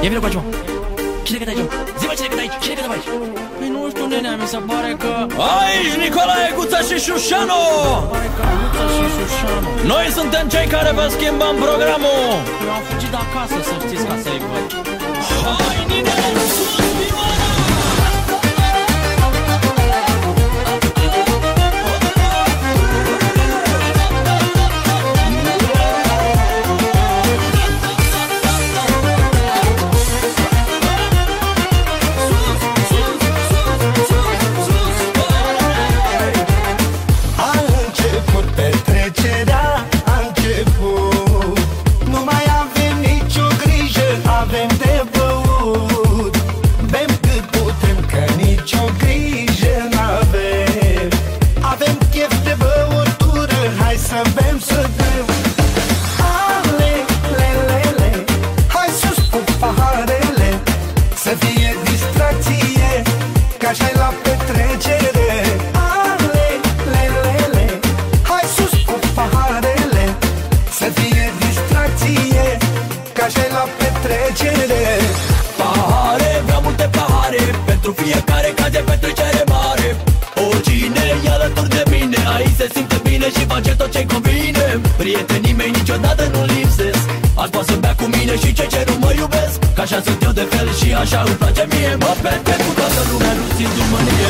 Ia vină cu aici, mă. Cine cântă aici? Zi-mă cine cântă aici, cine cântă aici? Păi nu știu, nenea, mi se pare că... Aici Nicolae, Guța și Șușanu. Pare că Guța și Șușanu. Noi suntem cei care vă schimbăm programul. Eu am fugit de acasă, să știți, ca să-i văd. Hai, Ninele, sus, Ioana! Pahare, vreau multe pahare, pentru fiecare caz de petrecere mare. Oricine e alături de mine, aici se simte bine și face tot ce-i convine. Prietenii mei niciodată nu lipsesc, azi poate să bea cu mine și cei ce nu mă iubesc. Că așa sunt eu de fel și așa îmi place mie. Mă petrec cu toată lumea, nu țin dușmănie.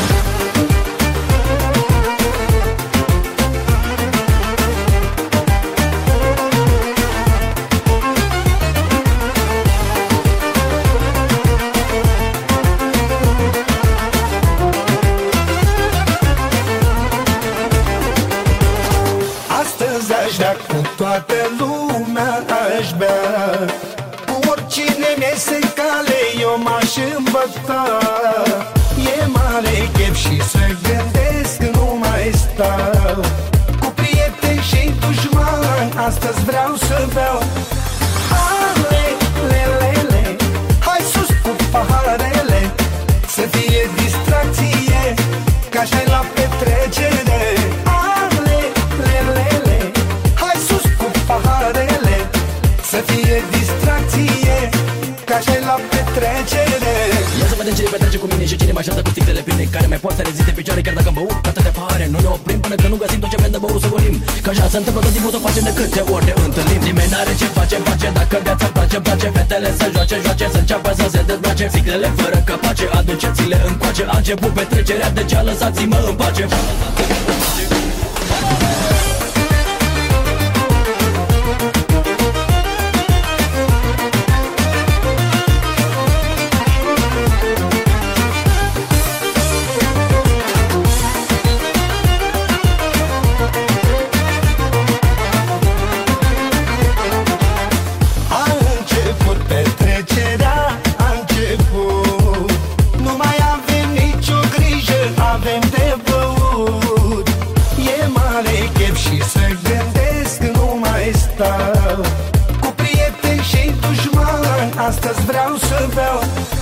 Cu toată lumea aș bea, cu oricine mi-e în cale eu m-aș îmbăta. E mare chef și să gândesc că nu mai stau. Cu prieteni și dușmani astăzi vreau să beau. Ale, le, le, le, hai sus cu paharele, să fie distracție, că așa-i la petrecere. Să fie distracție, ca și la petrecere. Ia să vedem cine petrece cu mine și cine mă așteaptă cu sticlele pline, care mai poate reziste în picioare chiar dacă am băut atâtea pahare. Nu ne oprim până când nu găsim tot ce avem de băut să golim. Că așa se întâmplă tot timpul, să facem de câte ori ne întâlnim. Nimeni n-are ce face, face, dacă viața place, place. Fetele să joace, joace, să înceapă să se dezbrace. Sticlele fără capace, aduceți-le încoace. A început petrecerea, de ce lăsați-mă în pace. Cu prieteni și dușmani astăzi vreau să beau.